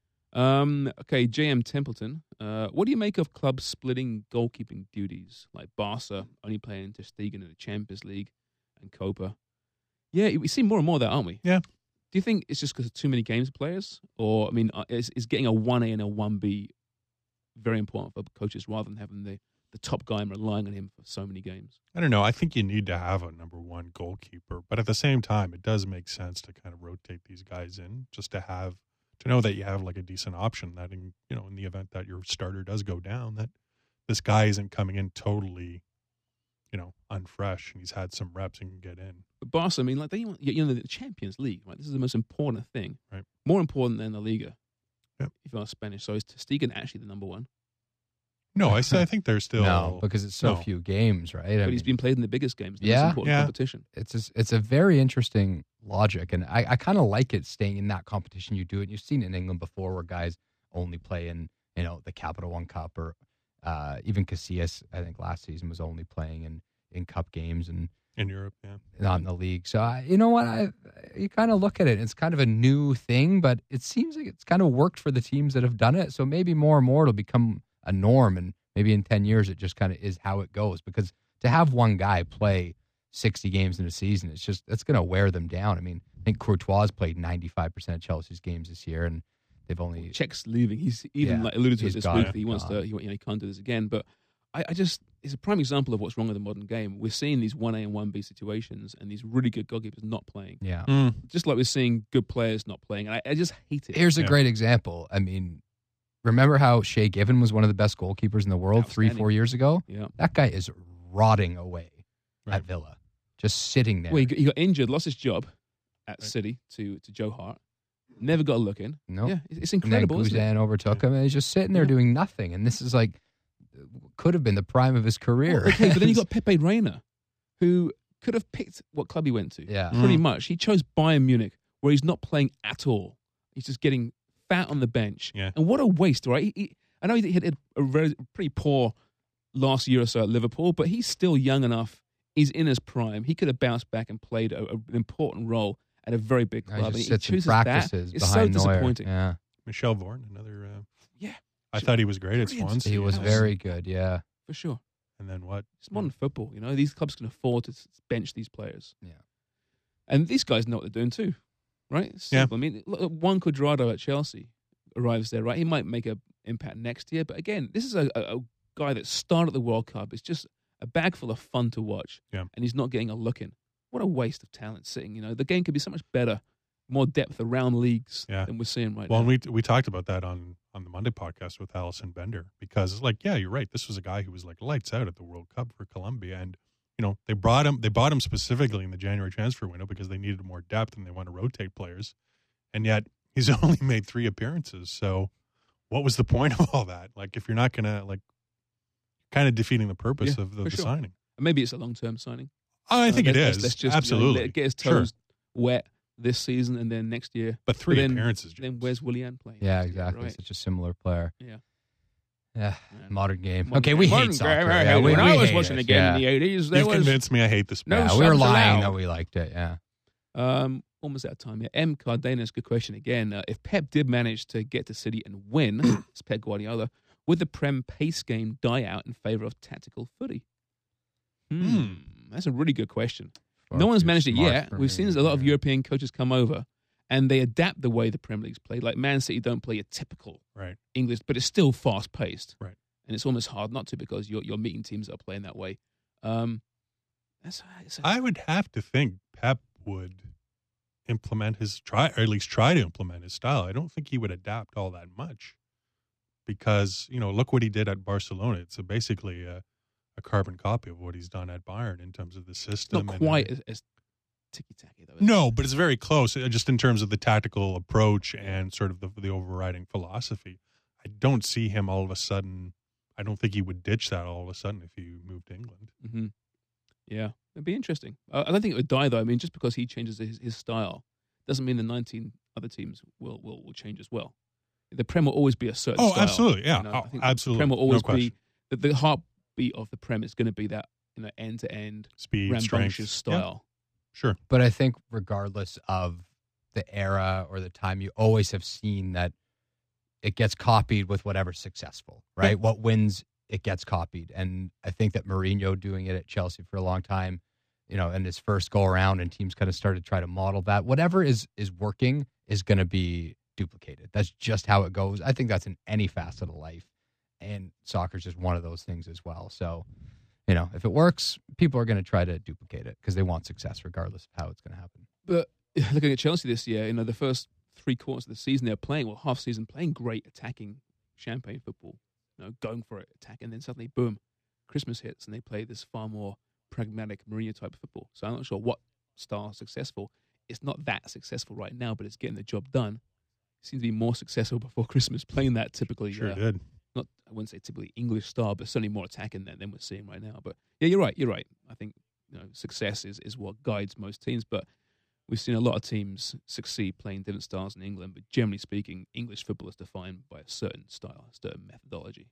A: Okay, JM Templeton. What do you make of clubs splitting goalkeeping duties, like Barca only playing Ter Stegen in the Champions League and Copa? Yeah, we see more and more of that, aren't we?
C: Yeah.
A: Do you think it's just because of too many games players? Or, I mean, is getting a 1A and a 1B very important for coaches rather than having the top guy and relying on him for so many games?
C: I don't know. I think you need to have a number one goalkeeper, but at the same time, it does make sense to kind of rotate these guys in just to know that you have like a decent option that in the event that your starter does go down, that this guy isn't coming in totally, unfresh and he's had some reps and can get in.
A: But Barca, I mean, like the Champions League, right? This is the most important thing,
C: right?
A: More important than the Liga,
C: yep.
A: If you are Spanish. So is Ter Stegen actually the number one?
C: No, I think there's still
B: no, because it's so few games, right?
A: But he's been played in the biggest games, the
B: yeah,
A: most important competition.
B: It's a very interesting logic, and I kind of like it staying in that competition. You do it. You've seen it in England before, where guys only play in the Capital One Cup, or even Casillas, I think last season was only playing in cup games and
C: in Europe,
B: not in the league. So you know what, you kind of look at it. It's kind of a new thing, but it seems like it's kind of worked for the teams that have done it. So maybe more and more it'll become a norm, and maybe in 10 years it just kind of is how it goes. Because to have one guy play 60 games in a season, it's going to wear them down. I mean, I think Courtois played 95% of Chelsea's games this year, and they've only
A: Czech's leaving. He's even alluded to it this week that he wants to. He can't do this again. But I just, it's a prime example of what's wrong with the modern game. We're seeing these 1A and 1B situations, and these really good goalkeepers not playing.
B: Yeah,
A: just like we're seeing good players not playing. And I just hate it.
B: Here's a great example. I mean, remember how Shea Given was one of the best goalkeepers in the world 3-4 years ago?
A: Yeah,
B: that guy is rotting away at Villa, just sitting there.
A: Well, he got injured, lost his job at City to Joe Hart. Never got a look in.
B: No,
A: yeah, it's incredible.
B: And then Guzan overtook him, and he's just sitting there doing nothing. And this is like could have been the prime of his career.
A: Well, okay, but then you got Pepe Reina, who could have picked what club he went to.
B: Yeah.
A: Pretty much. He chose Bayern Munich, where he's not playing at all. He's just getting fat on the bench.
C: Yeah.
A: And what a waste, right? I know he had a pretty poor last year or so at Liverpool, but he's still young enough. He's in his prime. He could have bounced back and played an important role at a very big club.
B: He
A: And
B: just
A: he
B: sits and
A: chooses
B: practices
A: that. It's so
B: behind Neuer.
A: disappointing.
B: Yeah.
C: Michel Vorn, another.
A: Yeah.
C: I thought he was great at
A: Brilliant.
C: Swansea.
B: He was very good, yeah.
A: For sure.
C: And then what?
A: It's modern football, These clubs can afford to bench these players.
B: Yeah.
A: And these guys know what they're doing too, right? It's simple. I mean, look, Juan Cuadrado at Chelsea arrives there, right? He might make an impact next year. But again, this is a guy that started the World Cup. It's just a bag full of fun to watch.
C: Yeah.
A: And he's not getting a look in. What a waste of talent sitting, The game could be so much better, more depth around leagues than we're seeing right now.
C: Well, and we talked about that on the Monday podcast with Allison Bender, because you're right. This was a guy who was lights out at the World Cup for Colombia, and they bought him specifically in the January transfer window because they needed more depth and they want to rotate players, and yet he's only made 3 appearances. So, what was the point of all that? If you're not gonna kind of defeating the purpose of the
A: sure.
C: signing.
A: Maybe it's a long-term signing.
C: I think it is.
A: Let's just
C: absolutely
A: get his toes wet this season and then next year.
C: But 3
A: then,
C: appearances.
A: Then where's Willian playing?
B: Yeah, exactly.
A: Right?
B: Such a similar player.
A: Yeah.
B: Yeah, modern game.
A: Modern
B: Okay,
A: game.
B: we
A: Modern
B: hate soccer.
A: game.
B: Yeah,
A: when I was
B: hate
A: watching
B: it.
A: a game in the 80s, there
C: You've
A: was...
C: convinced me I hate the sport.
A: No
B: Yeah, we were
A: subs
B: lying
A: allowed.
B: that we liked it, yeah.
A: Almost out of time here. M. Cardenas, good question again. If Pep did manage to get to City and win, it's Pep Guardiola, would the Prem pace game die out in favour of tactical footy? That's a really good question. No one's managed it yet. We've seen a lot of European coaches come over and they adapt the way the Premier League's played. Like Man City don't play a typical English, but it's still fast paced.
C: Right.
A: And it's almost hard not to because you're meeting teams that are playing that way.
C: I would have to think Pep would implement or at least try to implement his style. I don't think he would adapt all that much because, look what he did at Barcelona. It's basically a carbon copy of what he's done at Bayern in terms of the system.
A: Not quite as ticky-tacky, though.
C: No, but it's very close, just in terms of the tactical approach and sort of the overriding philosophy. I don't see him all of a sudden. I don't think he would ditch that all of a sudden if he moved to England.
A: Mm-hmm. Yeah, it'd be interesting. I don't think it would die, though. I mean, just because he changes his style doesn't mean the 19 other teams will change as well. The Prem will always be a certain style.
C: Oh, absolutely, yeah.
A: I think
C: absolutely.
A: The Prem will always
C: no
A: be the heartbeat of the Prem is going to be that end-to-end
C: speed,
A: rambunctious
C: strength.
A: style.
C: Yeah, sure.
B: But I think regardless of the era or the time, you always have seen that it gets copied with whatever's successful, right?
C: Yeah.
B: What wins, it gets copied. And I think that Mourinho doing it at Chelsea for a long time, in his first go around, and teams kind of started to try to model that. Whatever is working is going to be duplicated. That's just how it goes. I think that's in any facet of life. And soccer is just one of those things as well. So, if it works, people are going to try to duplicate it because they want success regardless of how it's going to happen.
A: But looking at Chelsea this year, the first 3 quarters of the season they're playing, half season playing great attacking champagne football, going for it, attacking, and then suddenly, boom, Christmas hits and they play this far more pragmatic Mourinho type of football. So I'm not sure what style is successful. It's not that successful right now, but it's getting the job done. It seems to be more successful before Christmas playing that typically.
C: Sure did.
A: Not, I wouldn't say typically English style, but certainly more attacking than we're seeing right now. But yeah, you're right. I think success is what guides most teams, but we've seen a lot of teams succeed playing different styles in England, but generally speaking, English football is defined by a certain style, a certain methodology.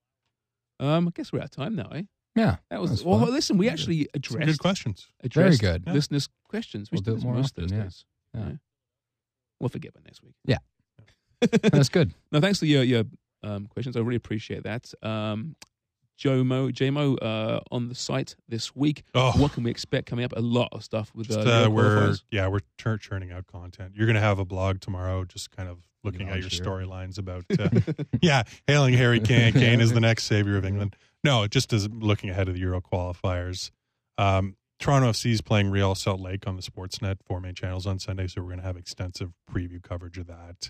A: I guess we're out of time now, eh?
B: Yeah.
A: That was
B: fun.
A: listen, we actually
C: Some
A: addressed
C: good questions.
B: Very good.
A: listeners' questions.
B: We'll do it more
A: most
B: often, yeah.
A: Thursdays.
B: Yeah.
A: We'll forget by next week.
B: Yeah. That's good.
A: No, thanks for your questions. I really appreciate that. JMO on the site this week.
C: Oh.
A: What can we expect coming up? A lot of stuff with
C: we're churning out content. You're going to have a blog tomorrow, just kind of looking at your storylines about hailing Harry Kane. Kane is the next savior of England. No, just as looking ahead of the Euro qualifiers. Toronto FC is playing Real Salt Lake on the Sportsnet 4 main channels on Sunday, so we're going to have extensive preview coverage of that.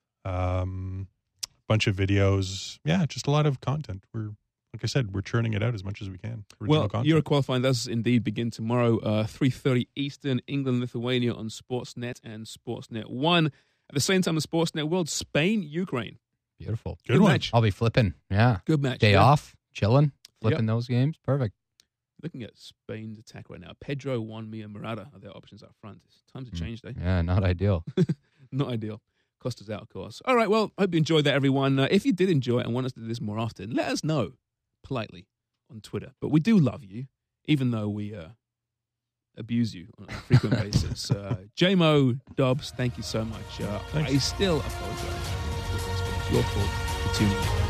C: Bunch of videos. Yeah, just a lot of content. Like I said, we're churning it out as much as we can.
A: Euro qualifying does indeed begin tomorrow, 3:30 Eastern, England, Lithuania on Sportsnet and Sportsnet 1. At the same time, the Sportsnet World, Spain, Ukraine.
B: Beautiful.
A: Good match.
B: I'll be flipping. Yeah.
A: Good match.
B: Day off, chilling, flipping those games. Perfect.
A: Looking at Spain's attack right now, Pedro, Juanmi, and Morata are their options up front. It's time to change, eh?
B: Yeah, not ideal.
A: Not ideal. Cost us out, of course. All right, well, hope you enjoyed that, everyone. If you did enjoy it and want us to do this more often, let us know politely on Twitter. But we do love you, even though we abuse you on a frequent basis. JMO, Dobbs, thank you so much. I still apologize. It's your fault for tuning in.